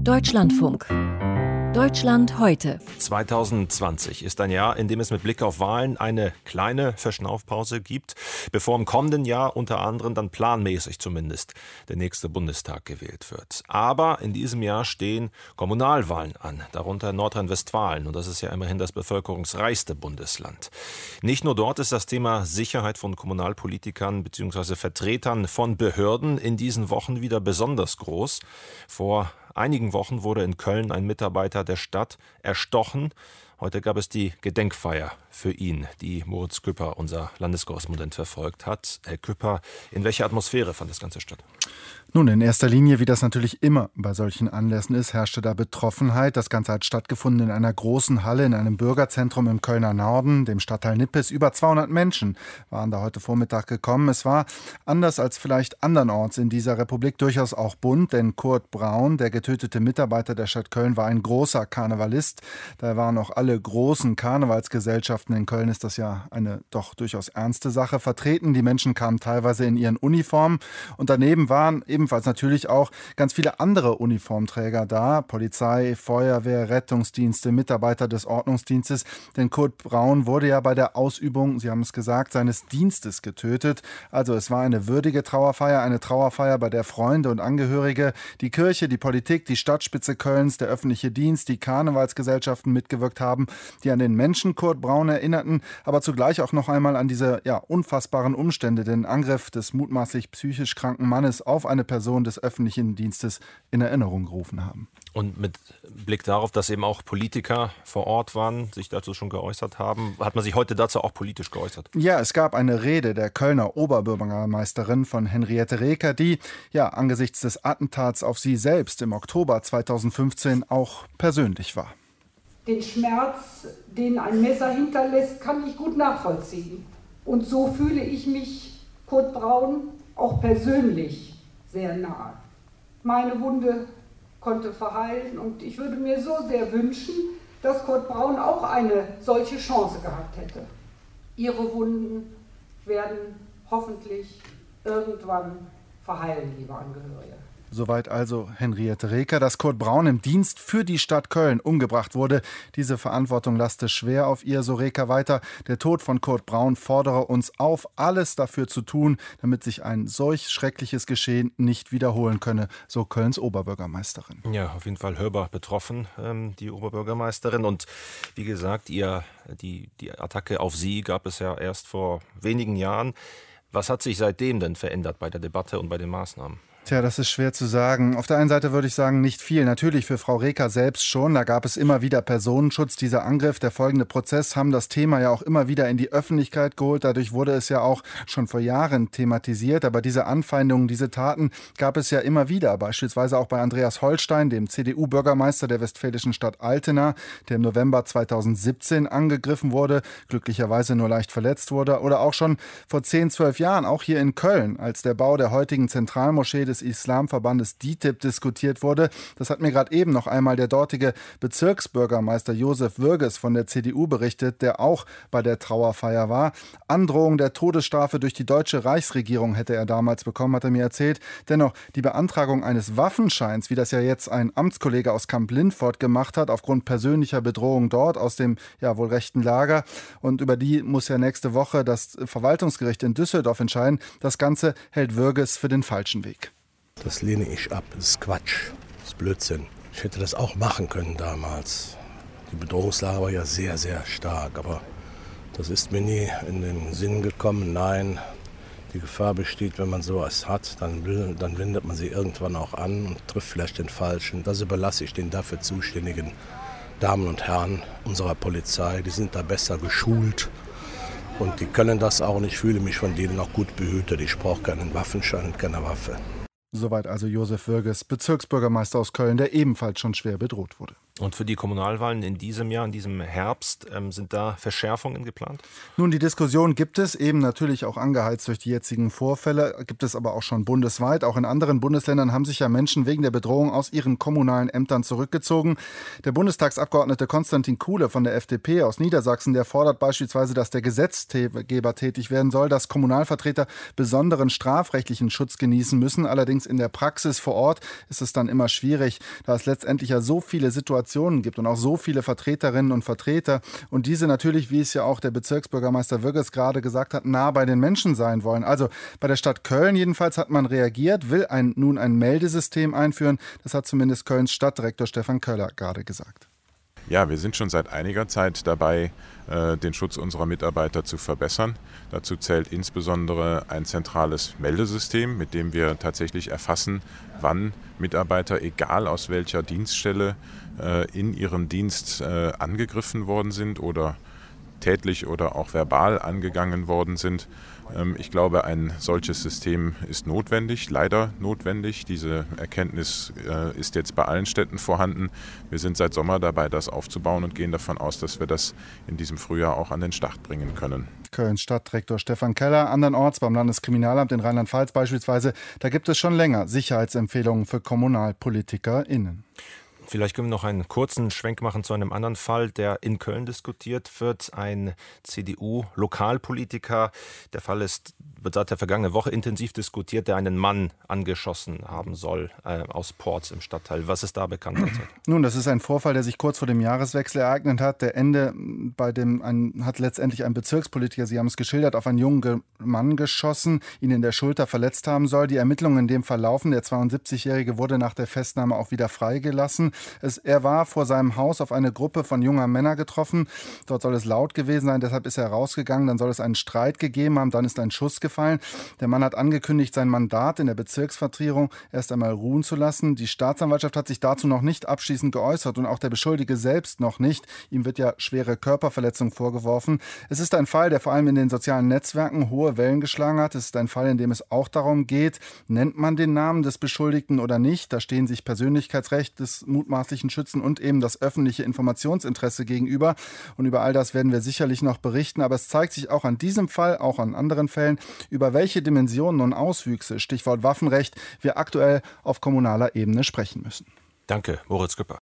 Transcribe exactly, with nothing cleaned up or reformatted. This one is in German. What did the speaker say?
Deutschlandfunk. Deutschland heute. zweitausendzwanzig ist ein Jahr, in dem es mit Blick auf Wahlen eine kleine Verschnaufpause gibt, bevor im kommenden Jahr unter anderem dann planmäßig zumindest der nächste Bundestag gewählt wird. Aber in diesem Jahr stehen Kommunalwahlen an, darunter Nordrhein-Westfalen, und das ist ja immerhin das bevölkerungsreichste Bundesland. Nicht nur dort ist das Thema Sicherheit von Kommunalpolitikern bzw. Vertretern von Behörden in diesen Wochen wieder besonders groß. Vor einigen Wochen wurde in Köln ein Mitarbeiter der Stadt erstochen. Heute gab es die Gedenkfeier für ihn, die Moritz Küpper, unser Landeskorrespondent, verfolgt hat. Herr Küpper, in welcher Atmosphäre fand das Ganze statt? Nun, in erster Linie, wie das natürlich immer bei solchen Anlässen ist, herrschte da Betroffenheit. Das Ganze hat stattgefunden in einer großen Halle in einem Bürgerzentrum im Kölner Norden, dem Stadtteil Nippes. Über zweihundert Menschen waren da heute Vormittag gekommen. Es war, anders als vielleicht andernorts in dieser Republik, durchaus auch bunt, denn Kurt Braun, der getötete Mitarbeiter der Stadt Köln, war ein großer Karnevalist. Da waren auch alle großen Karnevalsgesellschaften. In Köln ist das ja eine doch durchaus ernste Sache vertreten. Die Menschen kamen teilweise in ihren Uniformen und daneben waren ebenfalls natürlich auch ganz viele andere Uniformträger da. Polizei, Feuerwehr, Rettungsdienste, Mitarbeiter des Ordnungsdienstes. Denn Kurt Braun wurde ja bei der Ausübung, Sie haben es gesagt, seines Dienstes getötet. Also es war eine würdige Trauerfeier, eine Trauerfeier, bei der Freunde und Angehörige, die Kirche, die Politik, die Stadtspitze Kölns, der öffentliche Dienst, die Karnevalsgesellschaften mitgewirkt haben, die an den Menschen Kurt Braun erinnerten, aber zugleich auch noch einmal an diese ja, unfassbaren Umstände, den Angriff des mutmaßlich psychisch kranken Mannes auf eine Person des öffentlichen Dienstes in Erinnerung gerufen haben. Und mit Blick darauf, dass eben auch Politiker vor Ort waren, sich dazu schon geäußert haben, hat man sich heute dazu auch politisch geäußert? Ja, es gab eine Rede der Kölner Oberbürgermeisterin von Henriette Reker, die ja angesichts des Attentats auf sie selbst im Oktober zweitausendfünfzehn auch persönlich war. Den Schmerz, den ein Messer hinterlässt, kann ich gut nachvollziehen. Und so fühle ich mich Kurt Braun auch persönlich sehr nahe. Meine Wunde konnte verheilen und ich würde mir so sehr wünschen, dass Kurt Braun auch eine solche Chance gehabt hätte. Ihre Wunden werden hoffentlich irgendwann verheilen, liebe Angehörige. Soweit also Henriette Reker. Dass Kurt Braun im Dienst für die Stadt Köln umgebracht wurde, diese Verantwortung laste schwer auf ihr, so Reker weiter. Der Tod von Kurt Braun fordere uns auf, alles dafür zu tun, damit sich ein solch schreckliches Geschehen nicht wiederholen könne, so Kölns Oberbürgermeisterin. Ja, auf jeden Fall hörbar betroffen, ähm, die Oberbürgermeisterin. Und wie gesagt, ihr, die, die Attacke auf sie gab es ja erst vor wenigen Jahren. Was hat sich seitdem denn verändert bei der Debatte und bei den Maßnahmen? Tja, das ist schwer zu sagen. Auf der einen Seite würde ich sagen, nicht viel. Natürlich für Frau Reker selbst schon. Da gab es immer wieder Personenschutz. Dieser Angriff, der folgende Prozess haben das Thema ja auch immer wieder in die Öffentlichkeit geholt. Dadurch wurde es ja auch schon vor Jahren thematisiert. Aber diese Anfeindungen, diese Taten gab es ja immer wieder. Beispielsweise auch bei Andreas Holstein, dem C D U-Bürgermeister der westfälischen Stadt Altena, der im November zweitausendsiebzehn angegriffen wurde, glücklicherweise nur leicht verletzt wurde. Oder auch schon vor zehn, zwölf Jahren, auch hier in Köln, als der Bau der heutigen Zentralmoschee des Islamverbandes D I T I B diskutiert wurde. Das hat mir gerade eben noch einmal der dortige Bezirksbürgermeister Josef Würges von der C D U berichtet, der auch bei der Trauerfeier war. Androhung der Todesstrafe durch die deutsche Reichsregierung hätte er damals bekommen, hat er mir erzählt. Dennoch, die Beantragung eines Waffenscheins, wie das ja jetzt ein Amtskollege aus Kamp-Lindfort gemacht hat, aufgrund persönlicher Bedrohung dort aus dem ja wohl rechten Lager, und über die muss ja nächste Woche das Verwaltungsgericht in Düsseldorf entscheiden. Das Ganze hält Würges für den falschen Weg. Das lehne ich ab. Das ist Quatsch. Das ist Blödsinn. Ich hätte das auch machen können damals. Die Bedrohungslage war ja sehr, sehr stark. Aber das ist mir nie in den Sinn gekommen. Nein, die Gefahr besteht, wenn man sowas hat, dann, will, dann wendet man sie irgendwann auch an und trifft vielleicht den Falschen. Das überlasse ich den dafür zuständigen Damen und Herren unserer Polizei. Die sind da besser geschult. Und die können das auch. Und ich fühle mich von denen auch gut behütet. Ich brauche keinen Waffenschein und keine Waffe. Soweit also Josef Würges, Bezirksbürgermeister aus Köln, der ebenfalls schon schwer bedroht wurde. Und für die Kommunalwahlen in diesem Jahr, in diesem Herbst, ähm, sind da Verschärfungen geplant? Nun, die Diskussion gibt es, eben natürlich auch angeheizt durch die jetzigen Vorfälle, gibt es aber auch schon bundesweit. Auch in anderen Bundesländern haben sich ja Menschen wegen der Bedrohung aus ihren kommunalen Ämtern zurückgezogen. Der Bundestagsabgeordnete Konstantin Kuhle von der F D P aus Niedersachsen, der fordert beispielsweise, dass der Gesetzgeber tätig werden soll, dass Kommunalvertreter besonderen strafrechtlichen Schutz genießen müssen. Allerdings in der Praxis vor Ort ist es dann immer schwierig, da es letztendlich ja so viele Situationen gibt und auch so viele Vertreterinnen und Vertreter und diese natürlich, wie es ja auch der Bezirksbürgermeister Wüggers gerade gesagt hat, nah bei den Menschen sein wollen. Also bei der Stadt Köln jedenfalls hat man reagiert, will ein, nun ein Meldesystem einführen. Das hat zumindest Kölns Stadtdirektor Stefan Köller gerade gesagt. Ja, wir sind schon seit einiger Zeit dabei, den Schutz unserer Mitarbeiter zu verbessern. Dazu zählt insbesondere ein zentrales Meldesystem, mit dem wir tatsächlich erfassen, wann Mitarbeiter, egal aus welcher Dienststelle, in ihrem Dienst angegriffen worden sind oder tätlich oder auch verbal angegangen worden sind. Ich glaube, ein solches System ist notwendig, leider notwendig. Diese Erkenntnis ist jetzt bei allen Städten vorhanden. Wir sind seit Sommer dabei, das aufzubauen und gehen davon aus, dass wir das in diesem Frühjahr auch an den Start bringen können. Kölns Stadtdirektor Stefan Keller. Andernorts beim Landeskriminalamt in Rheinland-Pfalz beispielsweise, da gibt es schon länger Sicherheitsempfehlungen für KommunalpolitikerInnen. Vielleicht können wir noch einen kurzen Schwenk machen zu einem anderen Fall, der in Köln diskutiert wird. Ein C D U-Lokalpolitiker. Der Fall ist, wird seit der vergangenen Woche intensiv diskutiert, der einen Mann angeschossen haben soll äh, aus Porz im Stadtteil. Was ist da bekannt derzeit? Nun, das ist ein Vorfall, der sich kurz vor dem Jahreswechsel ereignet hat. Der Ende bei dem ein, hat letztendlich ein Bezirkspolitiker, Sie haben es geschildert, auf einen jungen Mann geschossen, ihn in der Schulter verletzt haben soll. Die Ermittlungen in dem Fall laufen. Der zweiundsiebzigjährige wurde nach der Festnahme auch wieder freigelassen. Es, er war vor seinem Haus auf eine Gruppe von junger Männer getroffen. Dort soll es laut gewesen sein, deshalb ist er rausgegangen. Dann soll es einen Streit gegeben haben, dann ist ein Schuss gefallen. Der Mann hat angekündigt, sein Mandat in der Bezirksvertretung erst einmal ruhen zu lassen. Die Staatsanwaltschaft hat sich dazu noch nicht abschließend geäußert und auch der Beschuldigte selbst noch nicht. Ihm wird ja schwere Körperverletzung vorgeworfen. Es ist ein Fall, der vor allem in den sozialen Netzwerken hohe Wellen geschlagen hat. Es ist ein Fall, in dem es auch darum geht, nennt man den Namen des Beschuldigten oder nicht. Da stehen sich Persönlichkeitsrecht des mutmaßlichen Schützen und eben das öffentliche Informationsinteresse gegenüber. Und über all das werden wir sicherlich noch berichten. Aber es zeigt sich auch an diesem Fall, auch an anderen Fällen, über welche Dimensionen und Auswüchse, Stichwort Waffenrecht, wir aktuell auf kommunaler Ebene sprechen müssen. Danke, Moritz Küpper.